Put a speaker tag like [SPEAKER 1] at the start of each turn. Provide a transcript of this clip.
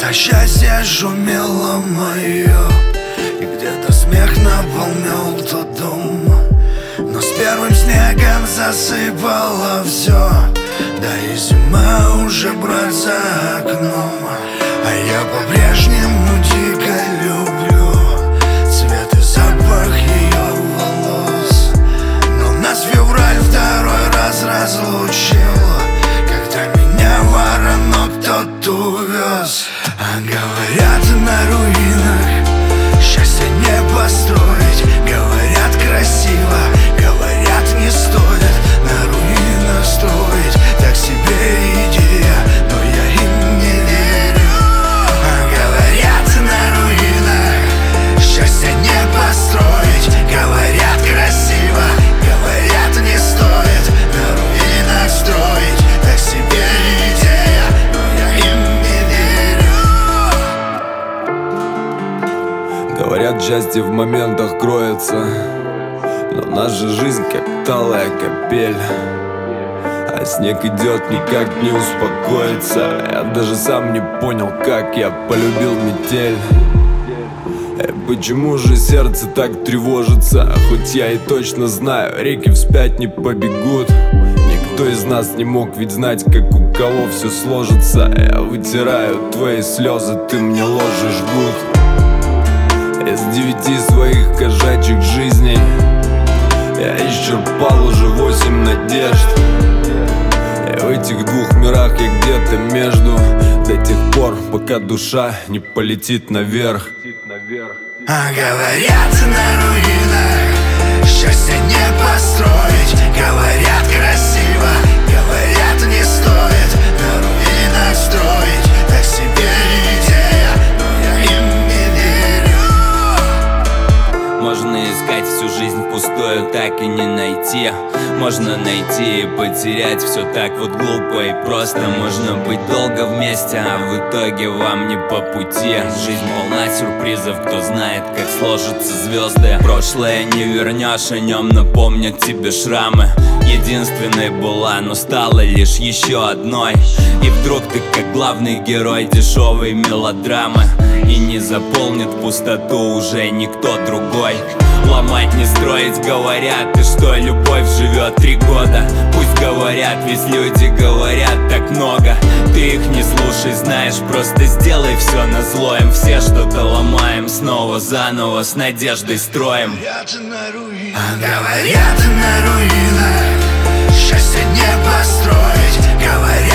[SPEAKER 1] Где-то счастье шумело мое, и где-то смех наполнял тот дом. Но с первым снегом засыпало все, да и зима уже, брат, за окном. А я по-прежнему дико люблю цвет и запах ее волос. Но нас февраль второй раз разлучил, когда меня воронок тот увез. А говорят, на руинах счастье не построить. Говорят, красиво, говорят, не стоит на руинах строить. Так себе идея, но я им не верю. А говорят, на руинах счастье не построить. Говорят, красиво, говорят, не стоит на руинах строить. Так себе идея, но я им не верю.
[SPEAKER 2] Говорят, счастье в моментах кроется, но наша жизнь как талая капель. А снег идет, никак не успокоится. Я даже сам не понял, как я полюбил метель. Почему же сердце так тревожится? Хоть я и точно знаю, реки вспять не побегут. Никто из нас не мог ведь знать, как у кого все сложится. Я вытираю твои слезы, ты мне ложишь жгут. Из 9 своих кошачьих жизней я исчерпал уже 8 надежд. И в этих двух мирах я где-то между, до тех пор, пока душа не полетит наверх.
[SPEAKER 1] А говорят, на руинах счастье не построить. Говорят, красиво, говорят, не стоит на руинах строить. Так себе идея, но я им не верю.
[SPEAKER 3] Можно искать всю жизнь впустую, так и не найти. Можно найти и потерять, все так вот глупо и просто. Можно быть долго вместе, а в итоге вам не по пути. Жизнь полна сюрпризов, кто знает, как сложатся звезды. Прошлое не вернешь, о нем напомнят тебе шрамы. Единственной была, но стала лишь еще одной. И вдруг ты как главный герой дешевой мелодрамы, и не заполнит пустоту уже никто другой. Ломать, не строить, говорят, и что любовь живет 3 года. Пусть говорят, ведь люди говорят так много. Ты их не слушай, знаешь, просто сделай все назло им. Все что-то ломаем, снова заново с надеждой строим.
[SPEAKER 1] Говорят, на руинах счастье не построить. Говорят,